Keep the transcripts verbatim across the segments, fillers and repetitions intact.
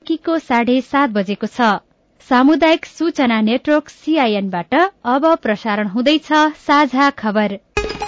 किको साढे सात बजेको छ। सामुदायिक सूचना नेटवर्क सीआईएनबाट अब प्रसारण हुँदैछ साझा खबर।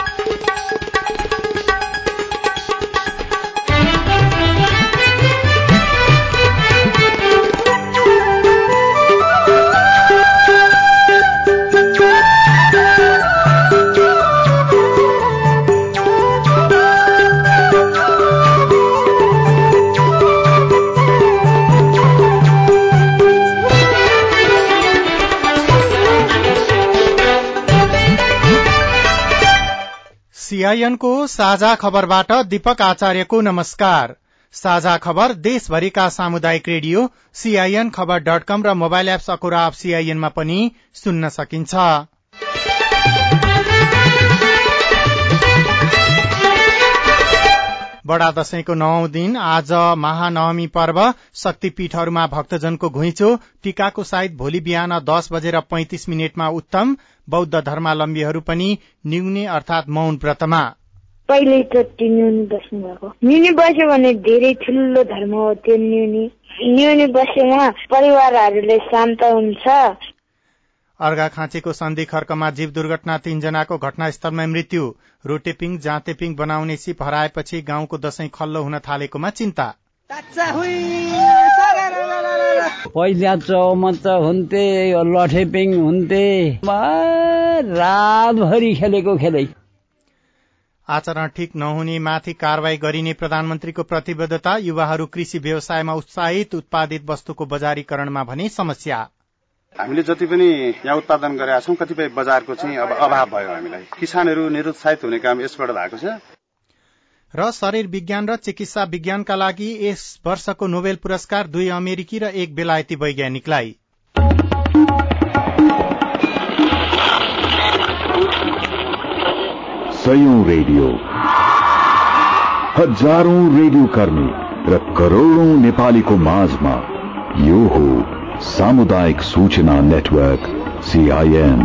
सीआईएनको साझा खबरबाट दीपक आचार्यको नमस्कार। साझा खबर देशभरिका सामुदायिक रेडियो सीआईएन खबर डट कम र मोबाइल एप सकुरा एप सीआईएनमा पनि सुन्न सकिन्छ। बडा दशैंको नवौं दिन आज महानवमी पर्व। शक्तिपीठहरूमा भक्तजनको घुइँचो। टीकाको साइत भोलि बिहान दस बजेर पैंतिस मिनटमा उत्तम। बौद्ध धर्मावलम्बीहरू पनि न्यूने अर्थात मौन व्रतमा। पहिले चोटि न्यूनी बस्नु भएको। न्यूनी बस्यो भने धेरै ठुलो धर्म हो त्यो न्यूनी। न्यूनी बसेमा परिवारहरूले शान्त हुन्छ। अर्घाखाँचीको सन्धि खर्कमा जीव दुर्घटना तीन जनाको घटनास्थलमा मृत्यु। रोटेपिङ जाँतेपिङ बनाउने सिप हराएपछि गाउँको दशैं खल्लो हुन थालेकोमा चिन्ता। पहिला चौमच हुन्थे लठेपिङ हुन्थे रातभरि खेलेको खेलै। आचरण ठिक नहुने माथि कारवाही गरिने प्रधानमन्त्रीको प्रतिबद्धता। युवाहरू कृषि व्यवसायमा उत्साहित। उत्पादित वस्तुको बजारीकरणमा भने समस्या। हामीले जति पनि यहाँ उत्पादन गरेका छौं कतिपय बजारको चाहिँ अब अभाव भयो। हामीलाई किसानहरू निरुत्साहित हुने काम यसबाट भएको छ। र शरीर विज्ञान र चिकित्सा विज्ञानका लागि यस वर्षको नोबेल पुरस्कार दुई अमेरिकी र एक बेलायती वैज्ञानिकलाई। सयौं रेडियो, हजारौं रेडियो कर्मी र करोड़ौं नेपालीको माझमा यो हो सामुदायिक सूचना नेटवर्क सीआईएन।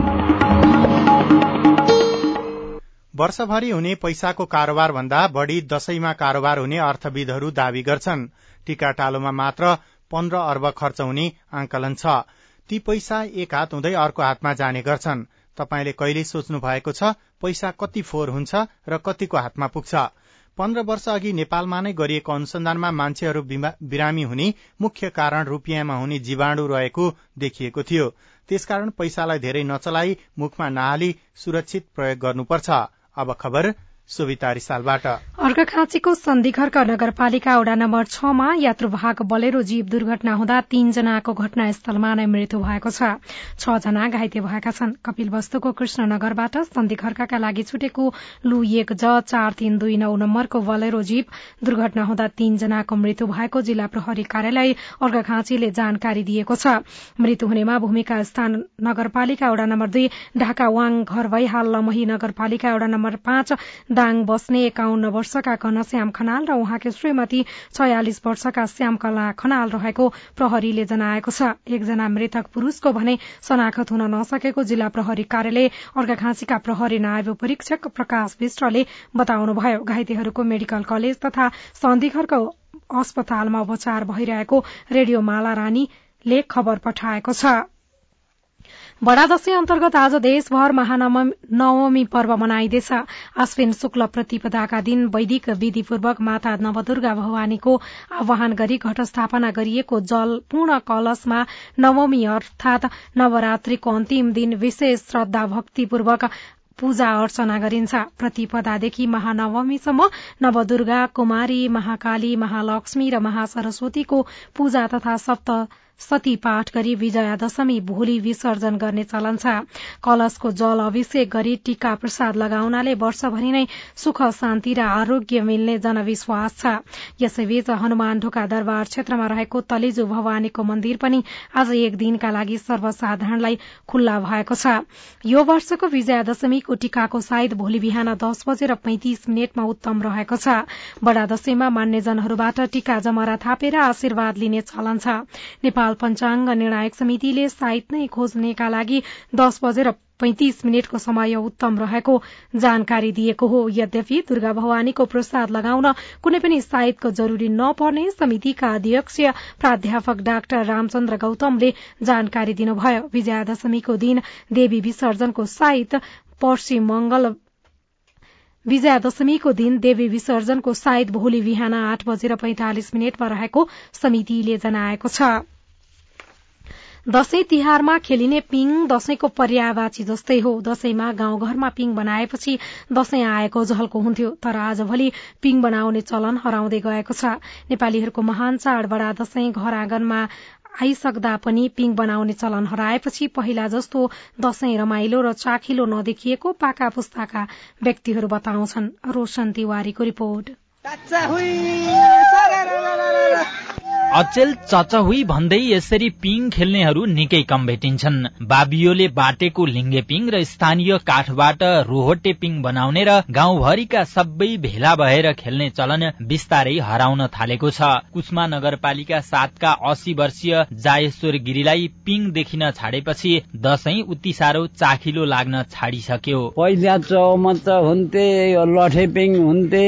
वर्षभरि हुने पैसाको कारोबार भन्दा बढ़ी दशैंमा कारोबार हुने अर्थविदहरू दावी गर्छन्। टीकाटालोमा मात्र पन्ध्र अर्ब खर्च हुने आंकलन छ। ती पैसा एक हात हुँदै अर्को हातमा जाने गर्छन्। तपाईले कहिले सोच्नु भएको छ पैसा कति फोहोर हुन्छ र कतिको हातमा पुग्छ? पन्ध्र वर्ष अघि नेपालमा नै गरिएको अनुसन्धानमा मान्छेहरू बिरामी हुने मुख्य कारण रुपियाँमा हुने जीवाणु रहेको देखिएको थियो। त्यसकारण पैसालाई धेरै नचलाई मुखमा नहाली सुरक्षित प्रयोग गर्नुपर्छ। अब खबर सुविता रिसालबाट। अर्घाखाँचीको सन्धिखर्क नगरपालिका वडा नम्बर छ मा यात्रुवाहक बलेरो जीव दुर्घटना हुँदा तीन जनाको घटनास्थलमा नै मृत्यु भएको छ। छ जना घाइते भएका छन्। कपिलवस्तुको कृष्णनगरबाट सन्धिखर्कका लागि छुटेको लु एक ज चार तीन दुई नौ नम्बरको बलेरो जीव दुर्घटना हुँदा तीन जनाको मृत्यु भएको जिल्ला प्रहरी कार्यालय अर्घाखाँचीले जानकारी दिएको छ। मृत्यु हुनेमा भूमिका स्थान नगरपालिका वडा नम्बर दुई ढाका वाङ घर भई हाल लमही नगरपालिका वडा नम्बर पाँच दाङ बस्ने एकाउन्न वर्षका घनश्याम खनाल र उहाँकी श्रीमती छयालिस वर्षका श्यामकला खनाल रहेको प्रहरीले जनाएको छ। एकजना मृतक पुरूषको भने शनाखत हुन नसकेको जिल्ला प्रहरी कार्यालय अर्घाखाँचीका प्रहरी नायब परीक्षक प्रकाश विष्टले बताउनुभयो। घाइतेहरूको मेडिकल कलेज तथा सन्धिखर्क अस्पतालमा उपचार भइरहेको रेडियो माला रानीले खबर पठाएको छ। बडा दशैं अन्तर्गत आज देशभर महानवमी पर्व मनाइँदैछ। आश्विन शुक्ल प्रतिपदाका दिन वैदिक विधिपूर्वक माता नवदुर्गा भवानीको आह्वान गरी घटस्थापना गरिएको जल पूर्ण कलशमा नवमी अर्थात नवरात्रिको अन्तिम दिन विशेष श्रद्धा भक्तिपूर्वक पूजा अर्चना गरिन्छ। प्रतिपदादेखि महानवमीसम्म नवदुर्गा, कुमारी, महाकाली, महालक्ष्मी र महासरस्वतीको पूजा तथा सप्त सती पाठ गरी विजया दशमी भोलि विसर्जन गर्ने चलन छ। कलशको जल अभिषेक गरी टीका प्रसाद लगाउनाले वर्षभरि नै सुख शान्ति र आरोग्य मिल्ने जनविश्वास छ। यसैबीच हनुमान ढोका दरबार क्षेत्रमा रहेको तलेजु भवानीको मन्दिर पनि आज एक दिनका लागि सर्वसाधारणलाई खुल्ला भएको छ। यो वर्षको विजया दशमीको टीकाको साइत भोलि बिहान दस बजेर पैंतिस मिनटमा उत्तम रहेको छ। बडा दशैंमा मान्यजनहरूबाट टीका जमरा थापेर आशीर्वाद लिने चलन छ। नेपाल पञ्चाङ्ग निर्णायक समितिले साइत नै खोज्नेका लागि दस बजेर पैंतिस मिनटको समय उत्तम रहेको जानकारी दिएको हो। यद्यपि दुर्गा भवानीको प्रसाद लगाउन कुनै पनि साइतको जरूरी नपर्ने समितिका अध्यक्ष प्राध्यापक डाक्टर रामचन्द्र गौतमले जानकारी दिनुभयो। विजयादशमीको दिन देवी विसर्जनको साइत पर्सि मंगल विजयादशमीको दिन देवी विसर्जनको साइत भोलि बिहान आठ बजेर पैंतालिस मिनटमा रहेको समितिले जनाएको छ। दशैं तिहारमा खेलिने पिङ दशैंको पर्यायवाची जस्तै हो। दशैंमा गाउँघरमा पिङ बनाएपछि दशैं आएको झल्को हुन्थ्यो, तर आजभोलि पिङ बनाउने चलन हराउँदै गएको छ। नेपालीहरूको महान चाड बडा दशैं घर आँगनमा आइसक्दा पनि पिङ बनाउने चलन हराएपछि पहिला जस्तो दशैं रमाइलो र चाखिलो नदेखिएको पाका पुस्ताका व्यक्तिहरू बताउँछन्। रोशन तिवारीको रिपोर्ट। अचेल चचहुई भन्दै यसरी पिङ खेल्नेहरू निकै कम भेटिन्छन्। बाबियोले बाटेको लिङ्गे पिङ र स्थानीय काठबाट रोहोटे पिङ बनाउने र गाउँभरिका सबै भेला भएर खेल्ने चलन बिस्तारै हराउन थालेको छ। कुस्मा नगरपालिका सातका अस्सी वर्षीय जायेश्वर गिरीलाई पिङ देखिन छाडेपछि दशैं उति साह्रो चाखिलो लाग्न छाडिसक्यो। पहिला चौमच हुन्थे, लठे पिङ हुन्थे,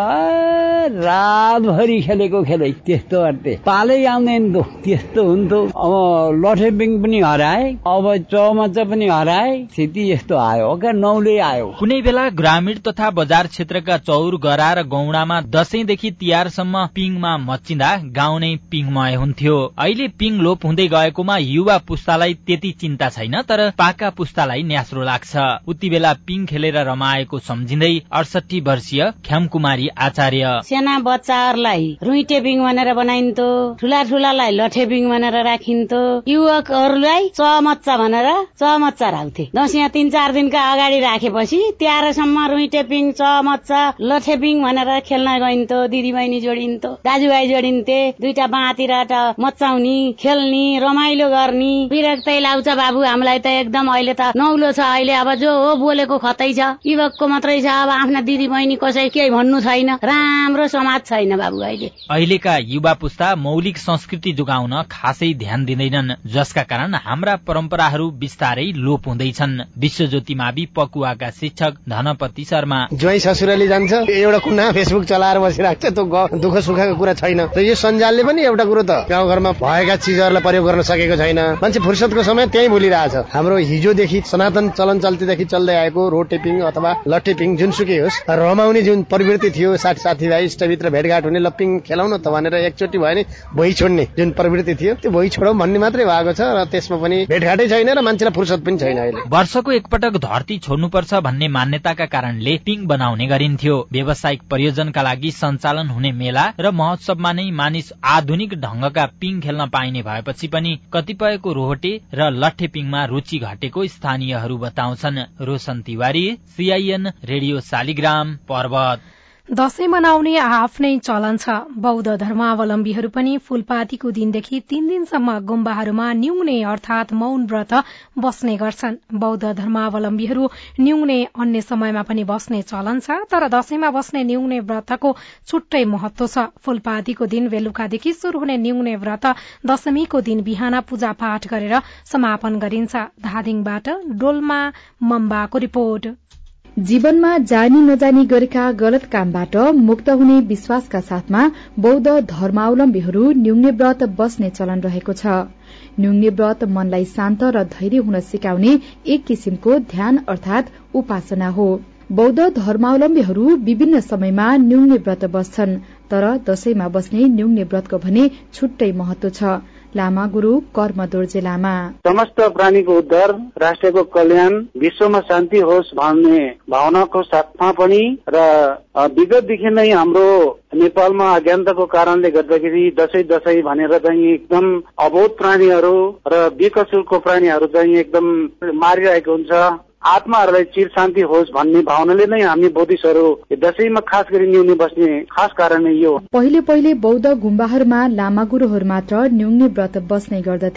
रातभरि खेलेको खेलै त्यस्तो गर्थे। पालै आउँदैन त त्यस्तो हुन्थ्यो। अब लठे पिङ पनि हराए, अब चौमच पनि हराए, स्थिति यस्तो आयो क्या नौले आयो। कुनै बेला ग्रामीण तथा बजार क्षेत्रका चौर गरा र गौडामा दशैंदेखि तिहारसम्म पिङमा मच्चिँदा गाउँ नै पिङमय हुन्थ्यो। अहिले पिङ लोप हुँदै गएकोमा युवा पुस्तालाई त्यति चिन्ता छैन, तर पाका पुस्तालाई न्यास्रो लाग्छ। उति बेला पिङ खेलेर रमाएको सम्झिँदै अडसठी वर्षीय ख्यामकुमारी आचार्य। साना बच्चाहरूलाई रुइटे पिङ भनेर बनाइन्थ्यो, ठुला ठुलालाई लठे पिङ भनेर राखिन्थ्यो, युवकहरूलाई चमच्चा भनेर चमच्चा राख्थे। दशैं तीन चार दिनका अगाडि राखेपछि तिहारसम्म रुइटे पिङ, चमच्चा, लठे पिङ भनेर खेल्न गइन्थ्यो। दिदी बहिनी जोडिन्थ्यो, दाजुभाइ जोडिन्थे, दुईटा बाँतिर मचाउने, खेल्ने, रमाइलो गर्ने। विरक्तै लाग्छ बाबु, हामीलाई त एकदम अहिले त नौलो छ। अहिले अब जो हो बोलेको खतै छ, युवकको मात्रै छ। अब आफ्ना दिदी बहिनी कसै केही भन्नु छैन, राम्रो समाज छैन बाबु अहिले। अहिलेका युवा पुस्ता मौलिक संस्कृति जोगाउन खासै ध्यान दिँदैनन्, जसका कारण हाम्रा परम्पराहरू बिस्तारै लोप हुँदैछन्। विश्वज्योति मावि पकुवाका शिक्षक धनपति शर्मा। ज्वाइँ ससुराली जान्छ, एउटा कुना फेसबुक चलाएर बसिरहेको छ, त्यो दुःख सुखको कुरा छैन। र यो सञ्जालले पनि एउटा कुरो त गाउँघरमा भएका चिजहरूलाई प्रयोग गर्न सकेको छैन। मान्छे फुर्सदको समय त्यही भुलिरहेछ। हाम्रो हिजोदेखि सनातन चलन चल्तीदेखि चल्दै आएको रोटे पिङ अथवा लट्टे पिङ जुनसुकै होस्, रमाउने जुन प्रवृत्ति थियो, साथी साथीभाइ इष्टमित्र भेटघाट हुने, ल पिङ खेलाउन त भनेर एकचोटि भयो नि भोइ छोड्ने जुन प्रवृत्ति थियो, त्यो भोइ छोडौँ भन्ने मात्रै भएको छ। र त्यसमा पनि भेटघाटै छैन र मान्छेलाई फुर्सद पनि छैन। अहिले वर्षको एकपटक धरती छोड्नुपर्छ भन्ने मान्यताका कारणले पिङ बनाउने गरिन्थ्यो। व्यावसायिक प्रयोजनका लागि सञ्चालन हुने मेला र महोत्सवमा नै मानिस आधुनिक ढंगका पिङ खेल्न पाइने भएपछि पनि कतिपयको रोहटे र लट्ठे पिङमा रुचि घटेको स्थानीयहरू बताउँछन्। Roshan Tiwari, CIN radio Shaligram, Parbat. दशैं मनाउने आफ्नै चलन छ। बौद्ध धर्मावलम्बीहरू पनि फूलपातीको दिनदेखि तीन दिनसम्म गुम्बाहरूमा न्यूने अर्थात मौन व्रत बस्ने गर्छन्। बौद्ध धर्मावलम्बीहरू न्यूने अन्य समयमा पनि बस्ने चलन छ, तर दशैंमा बस्ने न्यूने व्रतको छुट्टै महत्व छ। फूलपातीको दिन बेलुकादेखि शुरू हुने न्यूने व्रत दशमीको दिन बिहान पूजा पाठ गरेर समापन गरिन्छ। धादिङबाट डोल्मा मम्बाको रिपोर्ट। जीवनमा जानी नजानी गरेका गलत कामबाट मुक्त हुने विश्वासका साथमा बौद्ध धर्मावलम्बीहरू न्यूने व्रत बस्ने चलन रहेको छ। न्यूने व्रत मनलाई शान्त र धैर्य हुन सिकाउने एक किसिमको ध्यान अर्थात उपासना हो। बौद्ध धर्मावलम्बीहरू विभिन्न समयमा न्यूने व्रत बस्छन्, तर दशैंमा बस्ने न्यूने व्रतको भने छुट्टै महत्व छ। लामा गुरु कर्म दोर्जे लामा। समस्त प्राणीको उद्धार, राष्ट्रको कल्याण, विश्वमा शान्ति होस् भन्ने भावनाको साथमा पनि र विगतदेखि नै हाम्रो नेपालमा अज्ञानताको कारणले गर्दाखेरि दशैं दशैं भनेर चाहिँ एकदम अबोध प्राणीहरू र बेकसुरको प्राणीहरू चाहिँ एकदम मारिरहेको हुन्छ। आत्माहरूलाई चिर शान्ति होस् भन्ने भावनाले नै हामी बौद्धिस्टहरू दशैंमा खास गरी न्यूने बस्ने खास कारण नै यो। पहिले पहिले बौद्ध गुम्बाहरूमा लामा गुरुहरू मात्र न्यूने व्रत बस्ने गर्दथे।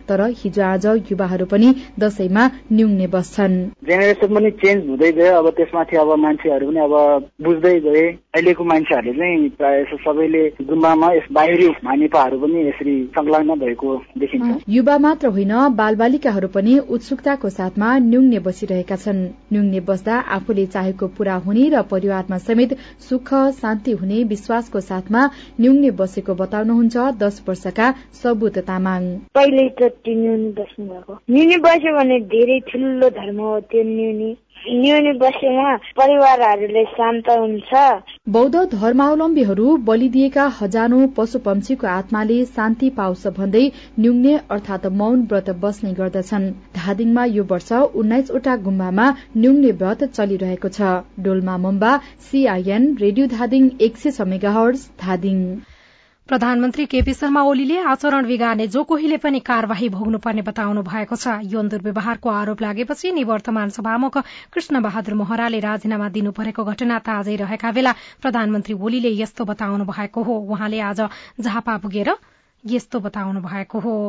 तर हिजो आज युवाहरू पनि दशैंमा न्युङ्ने बस्छन्। जेनेरेसन पनि चेन्ज हुँदै गयो, अब त्यसमाथि अब मान्छेहरू पनि अब बुझ्दै गए। अहिलेको मान्छेहरूले चाहिँ प्रायः सबैले गुम्बामा यस बाहिरी मान्यताहरू पनि यसरी संलग्न भएको देखिन्छ। युवा मात्र होइन, बालबालिकाहरू पनि उत्सुकताको साथमा न्युङ्ने बसिरहेका छन्। न्युङ्ने बस्दा आफूले चाहेको पूरा हुने र परिवारमा समेत सुख शान्ति हुने विश्वासको साथमा न्युङ्ने बसेको बताउनुहुन्छ दस वर्षका सबुत तामाङ। पहिलोचोटि न्युनी बस्नु भएको। न्युनी बस्यो भने धेरै ठुलो धर्म हो त्यो न्युनी। न्युनी बसेमा परिवारहरूले शान्त हुन्छ। बौद्ध धर्मावलम्बीहरू बलिदिएका हजारौं पशु पक्षीको आत्माले शान्ति पाओस् भन्दै न्युङ्ने अर्थात मौन व्रत बस्ने गर्दछन्। धादिङमा यो वर्ष उन्नाइसवटा गुम्बामा न्युङ्ने व्रत चलिरहेको छ। डोल्मा मुम्बा, सीआईएन रेडियो धादिङ एक सय छ मेगाहर्ज धादिङ। प्रधानमन्त्री केपी शर्मा ओलीले आचरण बिगार्ने जो कोहीले पनि कार्यवाही भोग्नुपर्ने बताउनु भएको छ। यौन दुर्व्यवहारको आरोप लागेपछि निवर्तमान सभामुख कृष्ण बहादुर मोहराले राजीनामा दिनु परेको घटना ताजै रहेका बेला प्रधानमन्त्री ओलीले यस्तो बताउनु भएको हो। उहाँले आज झापा पुगेर यस्तो बताउनु भएको हो।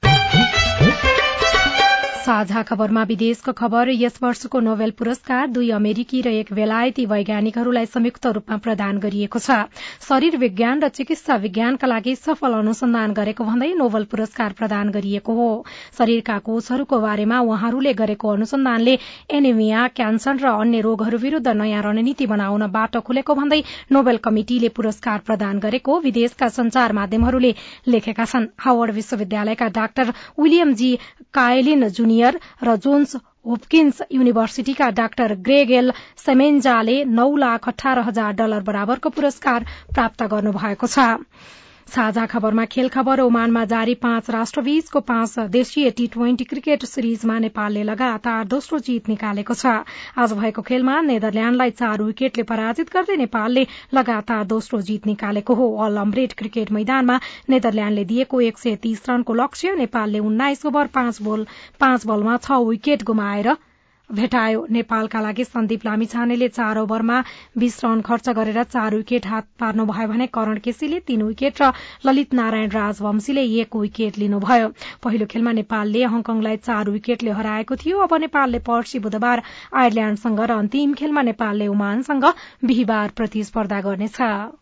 साझा खबरमा विदेशको खबर। यस वर्षको नोबेल पुरस्कार दुई अमेरिकी र एक बेलायती वैज्ञानिकहरूलाई संयुक्त रूपमा प्रदान गरिएको छ। शरीर विज्ञान र चिकित्सा विज्ञानका लागि सफल अनुसन्धान गरेको भन्दै नोबेल पुरस्कार प्रदान गरिएको हो। शरीरका कोषहरूको बारेमा उहाँहरूले गरेको अनुसन्धानले एनिमिया, क्यान्सर र अन्य रोगहरू विरूद्ध नयाँ रणनीति बनाउन बाटो खुलेको भन्दै नोबेल कमिटिले पुरस्कार प्रदान गरेको विदेशका संचार माध्यमहरूले लेखेका छन्। हावर्ड विश्वविद्यालयका doctor William G Kaelin junior र Johns Hopkins university doctor Gregg L सेमेन्जाले नौ लाख अठार हजार डलर बराबरको पुरस्कार प्राप्त गर्नुभएको छ। साझा खबरमा खेल खबर। ओमानमा जारी पाँच राष्ट्रबीचको पाँच देशीय टी ट्वेन्टी क्रिकेट सिरिजमा नेपालले लगातार दोस्रो जीत निकालेको छ। आज भएको खेलमा नेदरल्याण्डलाई चार विकेटले पराजित गर्दै नेपालले लगातार दोस्रो जीत निकालेको हो। अल अम्ब्रेड क्रिकेट मैदानमा नेदरल्याण्डले दिएको एक सय तीस रनको लक्ष्य नेपालले उन्नाइस ओभर पाँच बल पाँच बलमा छ विकेट गुमाएर भेटायो। नेपालका लागि सन्दीप लामिछानेले चार ओभरमा बीस रन खर्च गरेर चार विकेट हात पार्नुभयो भने करण केसीले तीन विकेट र ललित नारायण राजवंशीले एक विकेट लिनुभयो। पहिलो खेलमा नेपालले हङकङलाई चार विकेटले हराएको थियो। अब नेपालले पर्सि बुधबार आयरल्याण्डसँग र अन्तिम खेलमा नेपालले ओमानसँग बिहिबार प्रतिस्पर्धा गर्नेछ।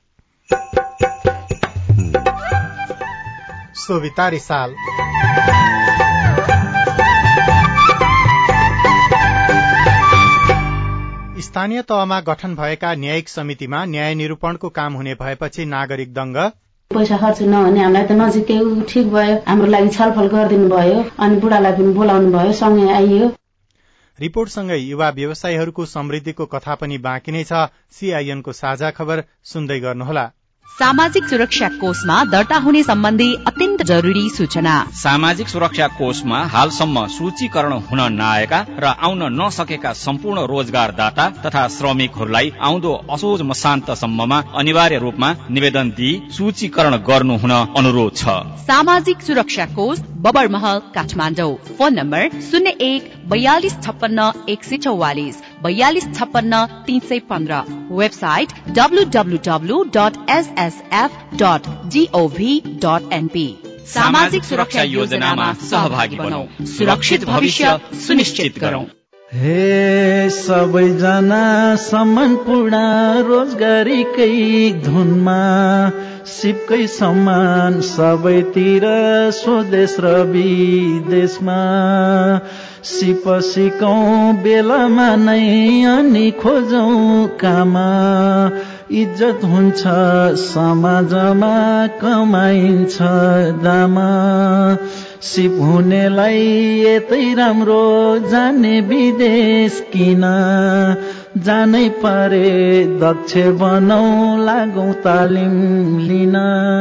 स्थानीय तहमा गठन भएका न्यायिक समितिमा न्याय निरूपणको काम हुने भएपछि नागरिक दंग। पैसा खर्च नहुने हामीलाई त नजिकै ठिक भयो, हाम्रो लागि छलफल गरिदिनु भयो अनि बुढालाई पनि बोलाउनु भयो, सँगै आइयो। रिपोर्टसँगै युवा व्यवसायीहरूको समृद्धिको कथा पनि बाँकी नै छ। सीआईएनको साझा खबर सुन्दै गर्नुहोला। सामाजिक सुरक्षा कोषमा दर्ता हुने सम्बन्धी अत्यन्त जरुरी सूचना। सामाजिक सुरक्षा कोषमा हालसम्म सूचीकरण हुन नआएका र आउन नसकेका सम्पूर्ण रोजगारदाता तथा श्रमिकहरूलाई आउँदो असोज मसान्तसम्ममा अनिवार्य रूपमा निवेदन दिई सूचीकरण गर्नु हुन अनुरोध छ। सामाजिक सुरक्षा कोष बबरमहल काठमाडौँ। फोन नम्बर शून्य एक बयालिस छप्पन्न एक सय चौवालिस बयालिस छप्पन्न तीन सय पन्ध्र। Website W W W dot SSF dot GOV dot NP. सामाजिक सुरक्षा योजनामा सहभागी बनौं, सुरक्षित भविष्य सुनिश्चित गरौं। हे सबैजना सम्मानपूर्ण रोजगारीकै धुनमा सिपकै सम्मान सबैतिर स्वदेश र विदेशमा सिप सिकौं बेलामा नै अनि खोजौं कामा इज्जत हुन्छ समाजमा कमाइन्छ दामा सिप हुनेलाई यतै राम्रो जाने विदेश किन जानै परे दक्ष बनौं लागौं तालिम लिन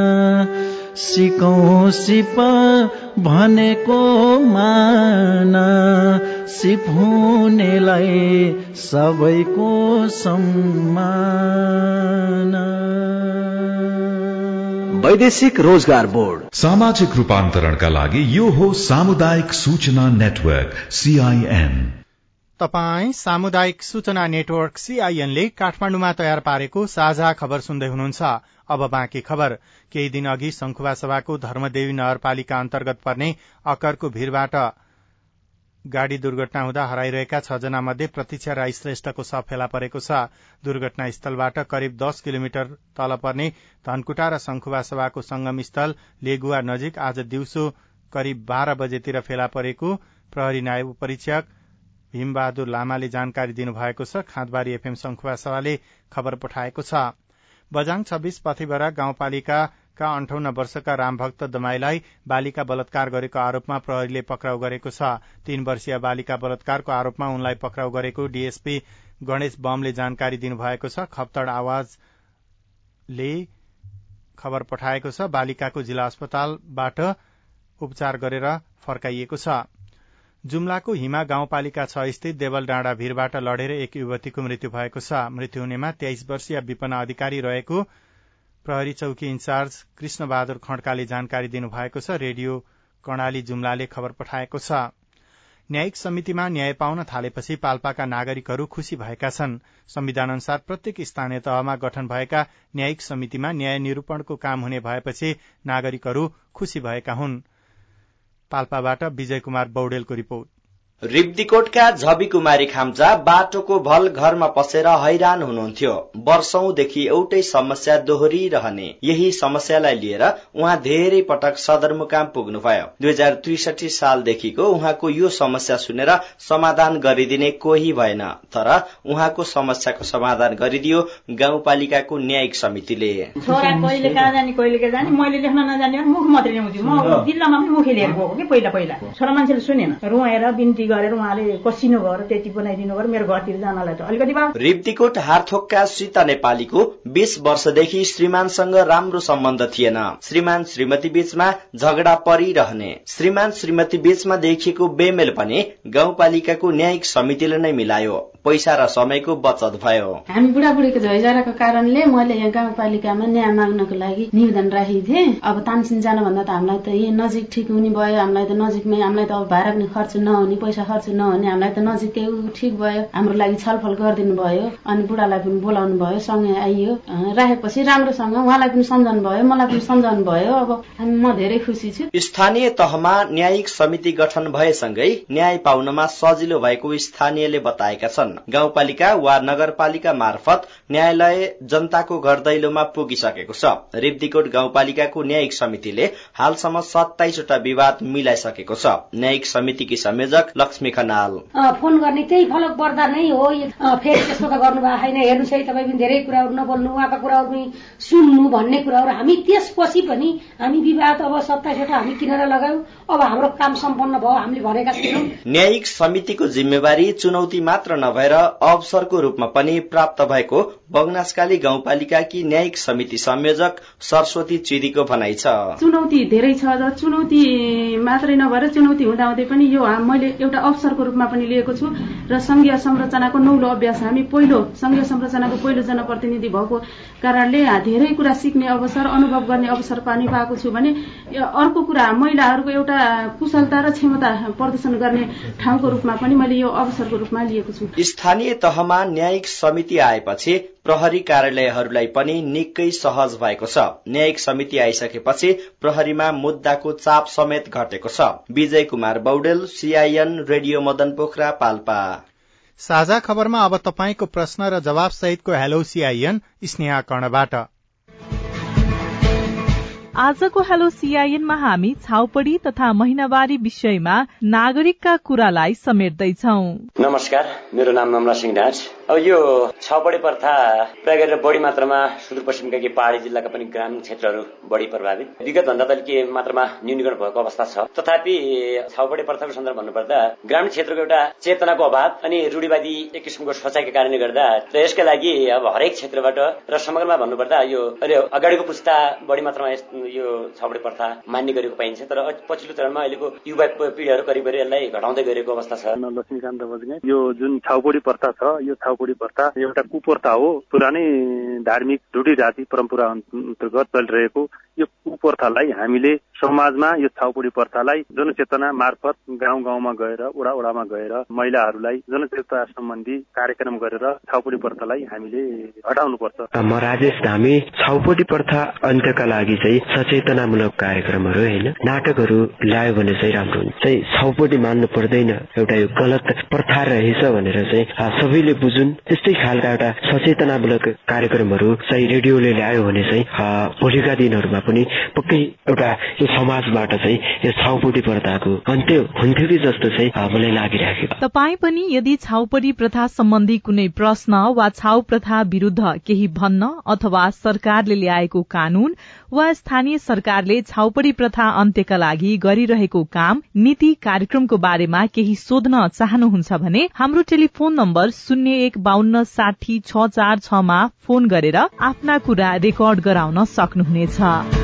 सिकौं सिप भनेको मान सिप हुनेलाई सबैको सम्मान। वैदेशिक रोजगार बोर्ड सामाजिक रूपान्तरणका लागि यो हो सामुदायिक सूचना नेटवर्क सीआईएन। तपाई सामुदायिक सूचना नेटवर्क सीआईएन ले काठमाडौँमा तयार पारेको साझा खबर सुन्दै हुनुहुन्छ। अब बाँकी खबर। केही दिन अघि संखुवा सभाको धर्मदेवी नगरपालिका अन्तर्गत पर्ने अकरको भीरबाट गाड़ी दुर्घटना हुँदा हराइरहेका छ जना मध्ये प्रतीक्षा राई श्रेष्ठको शव फेला परेको छ। दुर्घटना स्थलबाट करिब दस किलोमिटर तल पर्ने धनकुटा र संखुवा सभाको संगम स्थल लेगुवा नजिक आज दिउँसो करिब बाह्र बजेतिर फेला परेको प्रहरी नायब उपरीक्षक भीमबहादुर लामाले जानकारी दिनुभएको छ। खाँदबारी एफएम संखुवा सभाले खबर पठाएको छ। बजाङ छब्बीस पथिबरा गाउँपालिकाका अन्ठाउन्न वर्षका रामभक्त दमाईलाई बालिका बलात्कार गरेको आरोपमा प्रहरीले पक्राउ गरेको छ। तीन वर्षीय बालिका बलात्कारको आरोपमा उनलाई पक्राउ गरेको डीएसपी गणेश बमले जानकारी दिनुभएको छ। खप्तड आवाजले खबर पठाएको छ। बालिकाको जिल्ला अस्पतालबाट उपचार गरेर फर्काइएको छ। जुम्लाको हिमा गाउँपालिका छ स्थित देवल डाँडा भीरबाट लडेर एक युवतीको मृत्यु भएको छ। मृत्यु हुनेमा तेइस वर्षीय विपना अधिकारी रहेको प्रहरी चौकी इन्चार्ज कृष्ण बहादुर खड्काले जानकारी दिनुभएको छ। रेडियो कर्णाली जुम्लाले खबर पठाएको छ। न्यायिक समितिमा न्याय पाउन थालेपछि पाल्पाका नागरिकहरू खुशी भएका छन्। संविधान अनुसार प्रत्येक स्थानीय तहमा गठन भएका न्यायिक समितिमा न्याय निरूपणको काम हुने भएपछि नागरिकहरू खुशी भएका हुन्। पाल्पाबाट विजय कुमार बौडेलको रिपोर्ट। रिब्दीकोटका झबी कुमारी खाम्जा बाटोको भल घरमा पसेर हैरान हुनुहुन्थ्यो। वर्षौंदेखि एउटै समस्या दोहोरिरहने यही समस्यालाई लिएर उहाँ धेरै पटक सदरमुकाम पुग्नुभयो। दुई हजार त्रिसठी सालदेखिको उहाँको यो समस्या सुनेर समाधान गरिदिने कोही भएन, तर उहाँको समस्याको समाधान गरिदियो गाउँपालिकाको न्यायिक समितिले। छोरा कहिले कहाँ जाने कहिले कहाँ जाने, मैले लेख्न नजाने मुख मात्रै ल्याउँछु। म जिल्लामा पनि मुखै लिएर गएको कि पहिला पहिला छोरा मान्छेले सुनेन, रुवाएर बिन्ती गरेर उहाँले कसिनु भएर त्यति बनाइदिनु भएर मेरो घरतिर जानलाई त अलिकति भयो। रिब्दीकोट हारथोकका सीता नेपालीको बीस वर्षदेखि श्रीमानसँग राम्रो सम्बन्ध थिएन। श्रीमान श्रीमती बीचमा झगडा परिरहने, श्रीमान श्रीमती बीचमा देखिएको बेमेल पनि गाउँपालिकाको न्यायिक समितिले नै मिलायो। पैसा र समयको बचत भयो। हामी बुढाबुढीको झैझगडाको कारणले मैले यहाँ गाउँपालिकामा न्याय माग्नको लागि निवेदन राखेको थिएँ। अब तानसिन जानुभन्दा त हामीलाई त यही नजिक ठिक हुने भयो। हामीलाई त नजिकमै, हामीलाई त अब भाडा पनि खर्च नहुने, पैसा खर्च नहुने, हामीलाई त नजिकै ठिक भयो। हाम्रो लागि छलफल गरिदिनु भयो, अनि बुढालाई पनि बोलाउनु भयो, सँगै आइयो। राखेपछि राम्रोसँग उहाँलाई पनि सम्झाउनु भयो, मलाई पनि सम्झाउनु भयो। अब म धेरै खुसी छु। स्थानीय तहमा न्यायिक समिति गठन भएसँगै न्याय पाउनमा सजिलो भएको स्थानीयले बताएका छन्। गाउँपालिका वा नगरपालिका मार्फत न्यायालय जनताको घर दैलोमा पुगिसकेको छ। रिब्दीकोट गाउँपालिकाको न्यायिक समितिले हालसम्म सत्ताइसवटा विवाद मिलाइसकेको छ। न्यायिक समितिकी संयोजक लक्ष्मी खनाल फोन गर्ने त्यही फलक पर्दा नै हो। फेरि त्यस्तो त गर्नु भएको छैन। हेर्नुहोस् है, तपाईँ पनि धेरै कुराहरू नबोल्नु, उहाँका कुराहरू पनि सुन्नु भन्ने कुराहरू हामी त्यसपछि पनि हामी विवाद अब सत्ताइसवटा हामी किनेर लगायौं। अब हाम्रो काम सम्पन्न भयो, हामीले भनेका छैनौं। न्यायिक समितिको जिम्मेवारी चुनौती मात्र नभएर अवसरको रूपमा पनि प्राप्त भएको बगनासकाली गाउँपालिकाकी न्यायिक समिति संयोजक सरस्वती चिदीको भनाइ छ। चुनौती धेरै छ, र चुनौती मात्रै नभएर चुनौती हुँदाहुँदै पनि यो मैले एउटा अवसरको रूपमा पनि लिएको छु। र संघीय संरचनाको नौलो अभ्यास, हामी पहिलो संघीय संरचनाको पहिलो जनप्रतिनिधि भएको कारणले धेरै कुरा सिक्ने अवसर, अनुभव गर्ने अवसर पनि पाएको छु भने अर्को कुरा महिलाहरूको एउटा कुशलता र क्षमता प्रदर्शन गर्ने ठाउँको रूपमा पनि मैले यो अवसरको रूपमा लिएको छु। स्थानीय तहमा न्यायिक समिति आएपछि प्रहरी कार्यालयहरूलाई पनि निकै सहज भएको छ। न्यायिक समिति आइसकेपछि प्रहरीमा मुद्दाको चाप समेत घटेको छ। Vijay Kumar Baudel, CIN radio Madan Pokhara, Palpa. साझा खबरमा अब तपाईँको प्रश्न र जवाब सहितको हेलो सीआईएन स्नेहा कर्णबाट। आजको हेलो सीआईएनमा हामी छाउपडी तथा महिनावारी विषयमा नागरिकका कुरालाई समेट्दैछौ। नमस्कार, मेरो नाम नमरा सिंह ढाँच। अब यो छाउपडी प्रथा प्राय गरेर बढी मात्रामा सुदूरपश्चिमका केही पहाड़ी जिल्लाका पनि ग्रामीण क्षेत्रहरू बढी प्रभावित, विगत भन्दा त अलिक मात्रामा न्यूनीकरण भएको अवस्था छ। तथापि छाउपडी प्रथाको सन्दर्भ भन्नुपर्दा ग्रामीण क्षेत्रको एउटा चेतनाको अभाव अनि रूढिवादी एक किसिमको सोचाइका कारणले गर्दा र यसका लागि अब हरेक क्षेत्रबाट र समग्रमा भन्नुपर्दा यो अहिले अगाडिको पुस्ता बढी मात्रामा यो छाउपडी प्रथा मान्य गरेको पाइन्छ, तर पछिल्लो चरणमा अहिलेको युवा पिँढीहरू करिब यसलाई घटाउँदै गरेको अवस्था छ। लक्ष्मीकान्त बज्ञ, यो जुन छाउपडी प्रथा छ यो छाउपडी प्रथा एउटा कुप्रथा हो। पुरानै धार्मिक ढुटी जाति परम्परा अन्तर्गत चलिरहेको यो कुप्रथालाई हामीले समाजमा यो छाउपडी प्रथालाई जनचेतना मार्फत गाउँ गाउँमा गएर वडा वडामा गएर महिलाहरूलाई जनचेतना सम्बन्धी कार्यक्रम गरेर छाउपडी प्रथालाई हामीले हटाउनुपर्छ। म राजेश धामी। छाउपडी प्रथा अन्त्यका लागि चाहिँ सचेतनामूलक कार्यक्रमहरू होइन नाटकहरू ल्यायो भने चाहिँ राम्रो हुन्छ। चाहिँ छाउपडी मान्नु पर्दैन, एउटा यो गलत प्रथा रहेछ भनेर चाहिँ सबैले बुझुन्। त्यस्तै खालका एउटा सचेतनामूलक कार्यक्रमहरू चाहिँ रेडियोले ल्यायो भने चाहिँ भोलिका दिनहरूमा पनि पक्कै एउटा यो समाजबाट चाहिँ यो छाउपडी प्रथाको अन्त्य हुन्थ्यो कि जस्तो चाहिँ मलाई लागिरहेको। तपाईँ पनि यदि छाउपडी प्रथा सम्बन्धी कुनै प्रश्न वा छाउ प्रथा विरूद्ध केही भन्न अथवा सरकारले ल्याएको कानून वा स्थानीय सरकारले छाउपडी प्रथा अन्त्यका लागि गरिरहेको काम नीति कार्यक्रमको बारेमा केही सोध्न चाहनुहुन्छ भने हाम्रो टेलिफोन नम्बर शून्य एक बाहन्न साठी छ चार छमा फोन गरेर आफ्ना कुरा रेकर्ड गराउन सक्नुहुनेछ।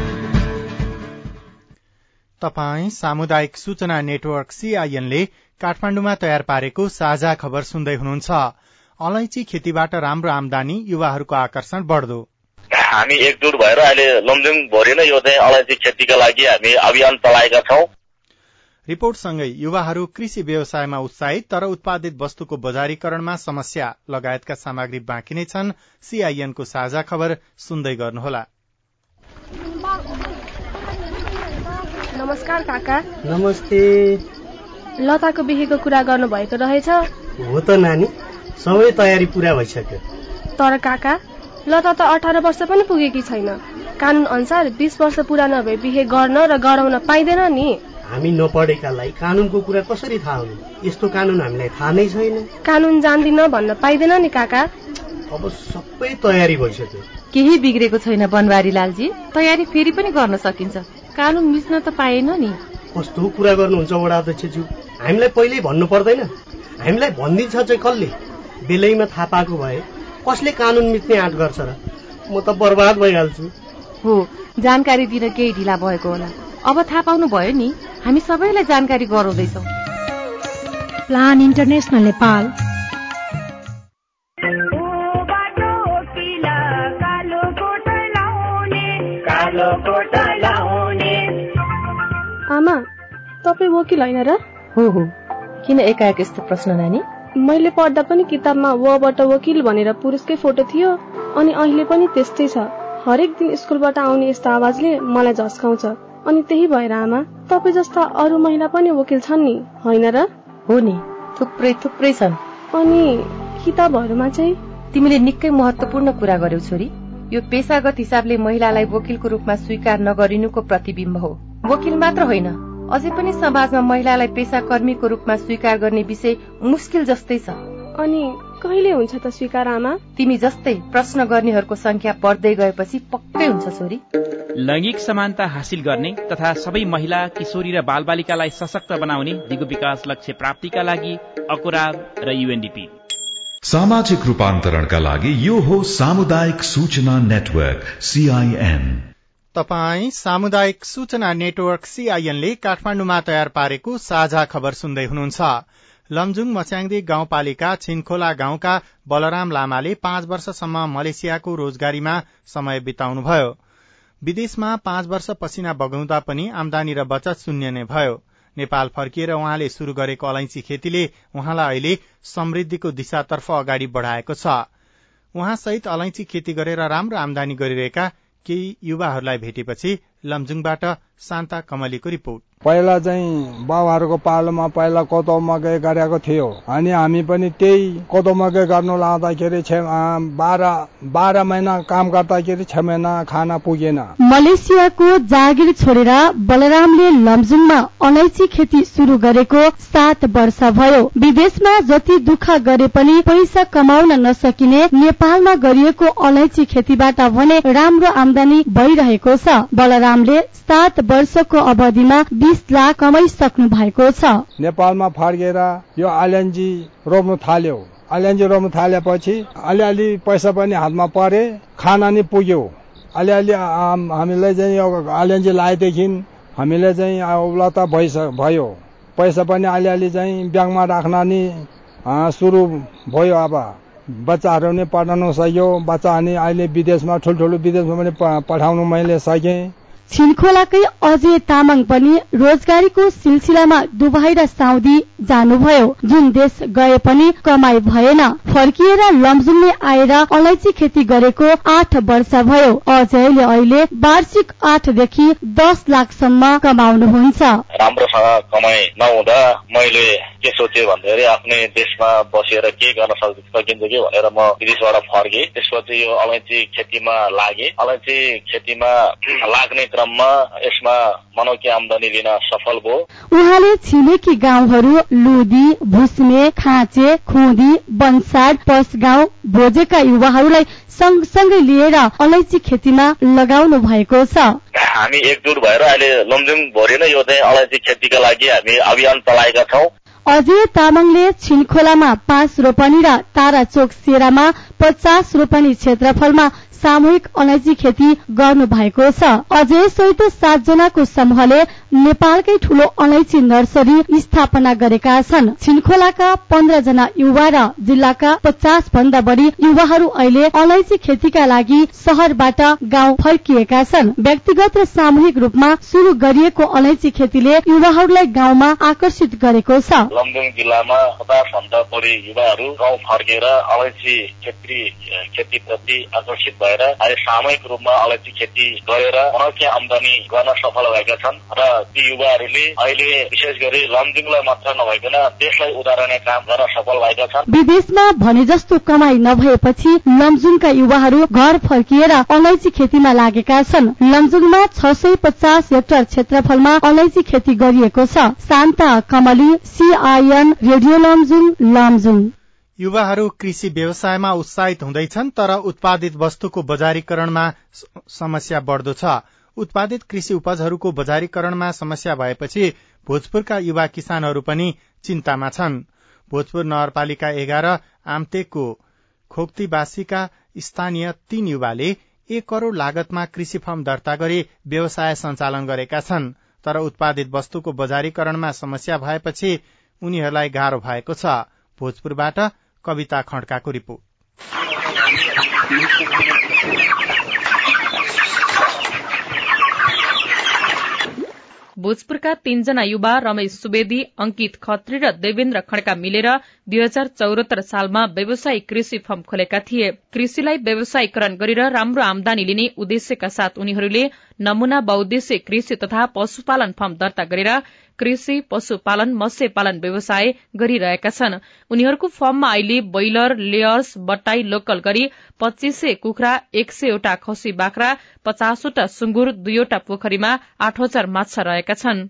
तपाई सामुदायिक सूचना नेटवर्क सीआईएनले काठमाण्डुमा तयार पारेको साझा खबर सुन्दै हुनुहुन्छ। अलैंची खेतीबाट राम्रो आमदानी, युवाहरूको आकर्षण बढ्दो। हामी एकजुट भएर अहिले लमजुङ भोरिन यो चाहिँ अलैंची खेतीका लागि हामी अभियान चलाएका छौं। रिपोर्टसँगै युवाहरू कृषि व्यवसायमा उत्साहित, तर उत्पादित वस्तुको बजारीकरणमा समस्या लगायतका सामग्री बाँकी नै छन्। सीआईएनको साझा खबर सुन्दै गर्नुहोला। नमस्कार काका। नमस्ते। लताको बिहेको कुरा गर्नु भएको रहेछ? हो त नानी, सबै तयारी पूरा भइसक्यो। तर काका, लता त अठार वर्ष पनि पुगेकी छैन। कानून अनुसार बीस वर्ष पूरा नभए बिहे गर्न र गराउन पाइँदैन नि। हामी नपढेकालाई कानूनको कुरा कसरी थाहा हुनु? यस्तो कानून हामीलाई थाहा नै छैन। कानून जान्दिन भन्न पाइँदैन नि काका। अब सबै तयारी भइसक्यो। केही बिग्रेको छैन बनवारी लालजी, तयारी फेरि पनि गर्न सकिन्छ। कानून मिच्न त पाएन नि। कस्तो कुरा गर्नुहुन्छ वडा अध्यक्षज्यू? हामीलाई पहिल्यै भन्नु पर्दैन? हामीलाई भनिदिन्छ चाहिँ कसले? बेलैमा थाहा पाएको भए कसले कानून मिच्ने आँट गर्छ र? म त बर्बाद भइहाल्छु। हो, जानकारी दिन केही ढिला भएको होला। अब थाहा पाउनु भयो नि, हामी सबैलाई जानकारी गराउँदैछौँ। Plan International Nepal. आमा, तपाईँ वकिल होइन र? हो हो। किन एकाएक यस्तो प्रश्न नानी? मैले पढ्दा पनि किताबमा वबाट वकिल भनेर पुरुषकै फोटो थियो, अनि अहिले पनि त्यस्तै छ। हरेक दिन स्कुलबाट आउने यस्तो आवाजले मलाई झस्काउँछ। अनि त्यही भएर आमा, तपाईँ जस्ता अरू महिला पनि वकिल छन् नि, होइन र? हो नि, थुप्रै थुप्रै छन्। अनि किताबहरूमा चाहिँ? तिमीले निकै महत्वपूर्ण कुरा गर्यौ छोरी। यो पेशागत हिसाबले महिलालाई वकिलको रूपमा स्वीकार नगरिनुको प्रतिबिम्ब हो। वकिल मात्र होइन, अझै पनि समाजमा महिलालाई पेशाकर्मीको रूपमा स्वीकार गर्ने विषय मुस्किल जस्तै छ। अनि कहिले हुन्छ त स्वीकार आमा? तिमी जस्तै प्रश्न गर्नेहरूको संख्या बढ्दै गएपछि पक्कै हुन्छ छोरी। लैंगिक समानता हासिल गर्ने तथा सबै महिला, किशोरी र बालबालिकालाई सशक्त बनाउने दिगो विकास लक्ष्य प्राप्तिका लागि अकुराब र यूएनडीपी। सामाजिक रूपान्तरणका लागि यो हो सामुदायिक सूचना नेटवर्क सीआईएन। तपाई सामुदायिक सूचना नेटवर्क सीआईएनले काठमाण्डुमा तयार पारेको साझा खबर सुन्दै हुनुहुन्छ। लमजुङ मस्याङदी गाउँपालिका छिनखोला गाउँका बलराम लामाले पाँच वर्षसम्म मलेसियाको रोजगारीमा समय बिताउनुभयो। विदेशमा पाँच वर्ष पसिना बगाउँदा पनि आमदानी र बचत शून्य नै भयो। नेपाल फर्किएर उहाँले शुरू गरेको अलैंची खेतीले उहाँलाई अहिले समृद्धिको दिशातर्फ अगाडि बढ़ाएको छ। उहाँसहित अलैंची खेती गरेर राम्रो आमदानी गरिरहेका केही युवाहरूलाई भेटेपछि लमजुङबाट शान्ता कमलीको रिपोर्ट। पहिला चाहिँ बाबुहरूको पालोमा पहिला कोदो मकै गरेको थियो, अनि हामी पनि त्यही कोदो मकै गर्नु लाँदाखेरि बाह्र बाह्र महिना काम गर्दाखेरि छ महिना खाना पुगेन। मलेसियाको जागिर छोडेर बलरामले लमजुङमा अलैँची खेती शुरू गरेको सात वर्ष भयो। विदेशमा जति दुःख गरे पनि पैसा कमाउन नसकिने नेपालमा गरिएको अलैँची खेतीबाट भने राम्रो आमदानी भइरहेको छ। बलरामले सात वर्षको अवधिमा बीस लाख कमाइसक्नु भएको छ। नेपालमा फर्केर यो अलैँची रोप्नु थाल्यो। अलैँची रोप्नु थालेपछि अलिअलि पैसा पनि हातमा परे, खाना नि पुग्यो। अलिअलि हामीलाई चाहिँ अलिअलि लगाएदेखि हामीले चाहिँ अब त भयो पैसा पनि अलिअलि चाहिँ ब्याङ्कमा राख्न नि सुरु भयो। अब बच्चाहरू नै पढाउन सक्यो। बच्चा अनि अहिले विदेशमा ठुल्ठुलो विदेशमा पनि पठाउनु मैले सकेँ। छिनखोलाकै अजय तामाङ पनि रोजगारीको सिलसिलामा दुबई र साउदी जानुभयो। जुन देश गए पनि कमाई भएन। फर्किएर लमजुङले आएर अलैँची खेती गरेको आठ वर्ष भयो। अजयले अहिले वार्षिक आठदेखि दस लाखसम्म कमाउनुहुन्छ। राम्रोसँग कमाई नहुँदा मैले के सोचे भन्दाखेरि आफ्नै देशमा बसेर के गर्न सकिन्छ कि भनेर म विदेशबाट फर्केँ। त्यसपछि यो अलैँची खेतीमा लागेँ। अलैँची खेतीमा लाग्ने क्रममा यसमा मनौकी आमदानी लिन सफल भयो। उहाँले छिमेकी गाउँहरू लुदी, भुस्मे, खाँचे, खुँदी, बन्साड, पसगाउँ, भोजेका युवाहरूलाई सँगसँगै लिएर अलैँची खेतीमा लगाउनु भएको छ। हामी एकजुट भएर अहिले लमजुङ भरिन यो चाहिँ अलैँची खेतीका लागि हामी अभियान चलाएका छौँ। अजय तामाङले छिनखोलामा पाँच रोपनी र ताराचोक सेरामा पचास रोपनी क्षेत्रफलमा सामूहिक अलैँची खेती गर्नु भएको छ। अजय सहित सात जनाको समूहले नेपालकै ठूलो अलैँची नर्सरी स्थापना गरेका छन्। छिनखोलाका पन्ध्र जना युवा र जिल्लाका पचास भन्दा बढ़ी युवाहरू अहिले अलैँची खेतीका लागि शहरबाट गाउँ फर्किएका छन्। व्यक्तिगत र सामूहिक रूपमा शुरू गरिएको अलैँची खेतीले युवाहरूलाई गाउँमा आकर्षित गरेको छ। लमजुङ जिल्लामा पचास भन्दा बढी युवाहरू गाउँ फर्केर अलैँची खेती खेतीप्रति आकर्षित भएर अहिले सामूहिक रूपमा अलैँची खेती गरेर मनौकी आमदानी गर्न सफल भएका छन् र ती युवाहरूले अहिले विशेष गरी लमजुङलाई मात्र नभइकन देशलाई उदाहरणीय काम गर्न सफल भएका छन्। विदेशमा भने जस्तो कमाई नभएपछि लमजुङका युवाहरू घर फर्किएर अलैँची खेतीमा लागेका छन्। लमजुङमा छ सय पचास हेक्टर क्षेत्रफलमा अलैँची खेती गरिएको छ। शान्ता कमली, सीआईएन रेडियो लमजुङ, लमजुङ। युवाहरू कृषि व्यवसायमा उत्साहित हुँदैछन् तर उत्पादित वस्तुको बजारीकरणमा समस्या बढ्दो छ। उत्पादित कृषि उपजहरूको बजारीकरणमा समस्या भएपछि भोजपुरका युवा किसानहरू पनि चिन्तामा छन्। भोजपुर नगरपालिका एघार आमतेकको खोक्तीवासीका स्थानीय तीन युवाले एक करोड़ लागतमा कृषि फर्म दर्ता गरी व्यवसाय सञ्चालन गरेका छन्। तर उत्पादित वस्तुको बजारीकरणमा समस्या भएपछि उनीहरूलाई गाह्रो भएको छ। भोजपुरबाट कविता खड्काको रिपोर्ट। भोजपुरका तीनजना युवा रमेश सुवेदी, अंकित खत्री र देवेन्द्र खड्का मिलेर दुई हजार चौरात्तर सालमा व्यवसायिक कृषि फर्म खोलेका थिए। कृषिलाई व्यवसायीकरण गरेर राम्रो आमदानी लिने उद्देश्यका साथ उनीहरूले नमूना बहुद्देश्य कृषि तथा पशुपालन फर्म दर्ता गरेर कृषि, पशुपालन, मत्स्यपालन व्यवसाय गरिरहेका छन्। उनीहरूको फर्ममा अहिले ब्रोइलर, लेयर्स, बट्टाई लोकल गरी पच्चीस सय कुखुरा, एक सयवटा खसी बाख्रा, पचासवटा सुँगुर, दुईवटा पोखरीमा आठ हजार माछा रहेका छन्।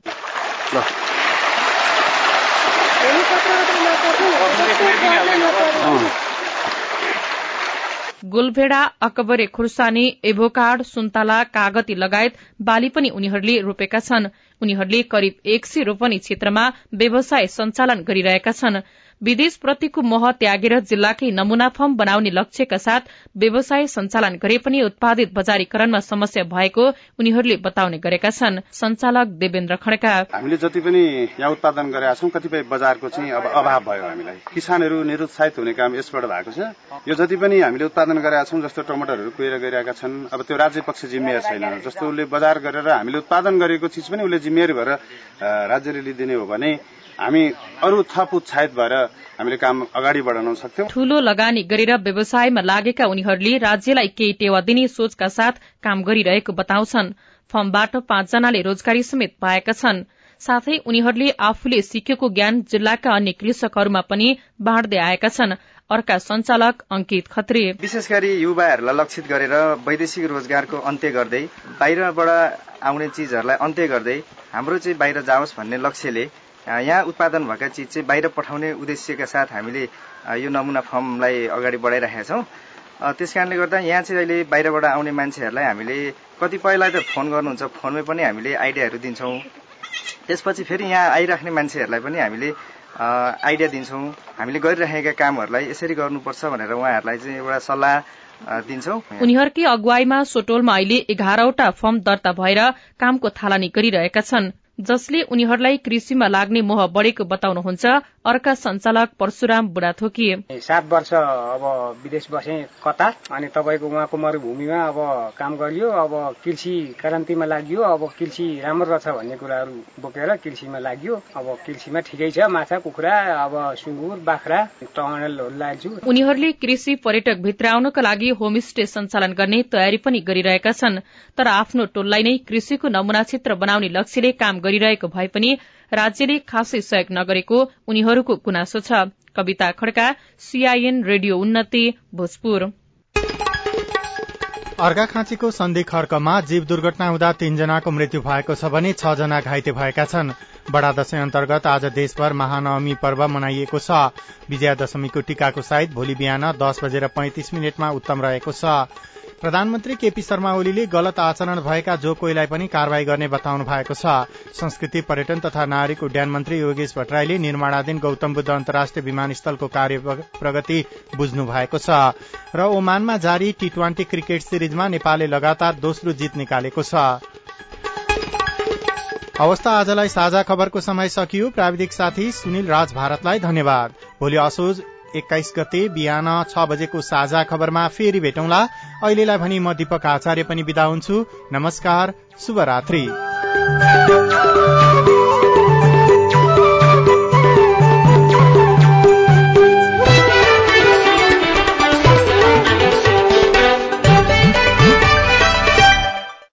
गोलभेडा, अकबरे खुर्सानी, एभोकाड, सुन्तला, कागती लगायत बाली पनि उनीहरूले रोपेका छन्। उनीहरूले करिब एक सय रोपनी क्षेत्रमा व्यवसाय सञ्चालन गरिरहेका छन्। विदेश प्रतिको मोह त्यागेर जिल्लाकै नमूना फर्म बनाउने लक्ष्यका साथ व्यवसाय सञ्चालन गरे पनि उत्पादित बजारीकरणमा समस्या भएको उनीहरूले बताउने गरेका छन्। सञ्चालक देवेन्द्र खड्का, हामीले जति पनि यहाँ उत्पादन गरेका छौं कतिपय बजारको चाहिँ अब अभाव भयो। हामीलाई किसानहरू निरुत्साहित हुने काम यसबाट भएको छ। यो जति पनि हामीले उत्पादन गरेका छौं जस्तो टमाटरहरू कुहेर गइरहेका छन्, अब त्यो राज्य पक्ष जिम्मेवार छैन। जस्तो उसले बजार गरेर हामीले उत्पादन गरेको चिज पनि उसले जिम्मेवार भएर राज्यले लिदिने हो भने हामी अरू थप उत्साहित भएर हामीले काम अगाडि बढाउन सक्थ्यौं। ठूलो लगानी गरेर व्यवसायमा लागेका उनीहरूले राज्यलाई केही टेवा दिने सोचका साथ काम गरिरहेको बताउँछन्। फर्मबाट पाँचजनाले रोजगारी समेत पाएका छन्। साथै उनीहरूले आफूले सिकेको ज्ञान जिल्लाका अन्य कृषकहरूमा पनि बाँड्दै आएका छन्। अर्का सञ्चालक अंकित खत्री, विशेष गरी युवाहरूलाई लक्षित गरेर वैदेशिक रोजगारको अन्त्य गर्दै बाहिरबाट आउने चिजहरूलाई अन्त्य गर्दै हाम्रो चाहिँ बाहिर जाओस् भन्ने लक्ष्यले यहाँ उत्पादन भएका चिज चाहिँ बाहिर पठाउने उद्देश्यका साथ हामीले यो नमुना फर्मलाई अगाडि बढाइरहेका छौं। त्यसकारणले गर्दा यहाँ चाहिँ अहिले बाहिरबाट आउने मान्छेहरूलाई हामीले कतिपयलाई त फोन गर्नुहुन्छ, फोनमै पनि हामीले आइडियाहरू दिन्छौं। त्यसपछि फेरि यहाँ आइराख्ने मान्छेहरूलाई पनि हामीले आइडिया दिन्छौँ, हामीले गरिरहेका कामहरूलाई यसरी गर्नुपर्छ भनेर उहाँहरूलाई चाहिँ एउटा सल्लाह दिन्छौँ। उनीहरूकै अगुवाईमा सोटोलमा अहिले एघारवटा फर्म दर्ता भएर कामको थालनी गरिरहेका छन्, जसले उनीहरूलाई कृषिमा लाग्ने मोह बढेको बताउनुहुन्छ अर्का सञ्चालक परशुराम बुढाथोकी। सात वर्ष अब विदेश बसे कता, अनि तपाईँको उहाँको मरुभूमिमा अब काम गरियो, अब कृषि क्रान्तिमा लाग्यो, अब कृषि राम्रो रहेछ भन्ने कुराहरू बोकेर कृषिमा लाग्यो। अब कृषिमा ठिकै छ, माछा कुखुरा अब सुँगुर बाख्रा टर्नलहरू लाग्छु। उनीहरूले कृषि पर्यटक भित्र आउनका लागि होमस्टे सञ्चालन गर्ने तयारी पनि गरिरहेका छन्, तर आफ्नो टोललाई नै कृषिको नमूना क्षेत्र बनाउने लक्ष्यले काम गरिरहेको भए पनि राज्यले खासै सहयोग नगरेको उनीहरूको गुनासो छ। कविता खड्का, सीआईएन रेडियो उन्नति, भोजपुर। अर्घाखाँचीको सन्धि खर्कमा जीव दुर्घटना हुँदा तीनजनाको मृत्यु भएको छ भने छ जना घाइते भएका छन्। बडा दशैं अन्तर्गत आज देशभर महानवमी पर्व मनाइएको छ। विजयादशमीको टीकाको साइत भोलि बिहान दस बजेर पैंतिस मिनटमा उत्तम रहेको छ। प्रधानमन्त्री केपी शर्मा ओलीले गलत आचरण भएका जो कोहीलाई पनि कारवाही गर्ने बताउनु भएको छ। संस्कृति पर्यटन तथा नागरिक उड्डयन मन्त्री योगेश भट्टराईले निर्माणाधीन गौतम बुद्ध अन्तर्राष्ट्रिय विमानस्थलको कार्य प्रगति बुझ्नु भएको छ। र ओमानमा जारी टी ट्वेन्टी क्रिकेट सिरिजमा नेपालले लगातार दोस्रो जित निकालेको छ। अवस्था आजलाई साझा खबरको समय सकियो। प्राविधिक साथी सुनिल राज भारतलाई धन्यवाद। भोलि असोज एक्काइस गते बिहान छ बजेको साझा खबरमा फेरि भेटौंला। अहिलेलाई भनी म दीपक आचार्य पनि बिदा हुन्छु। नमस्कार, शुभरात्रि।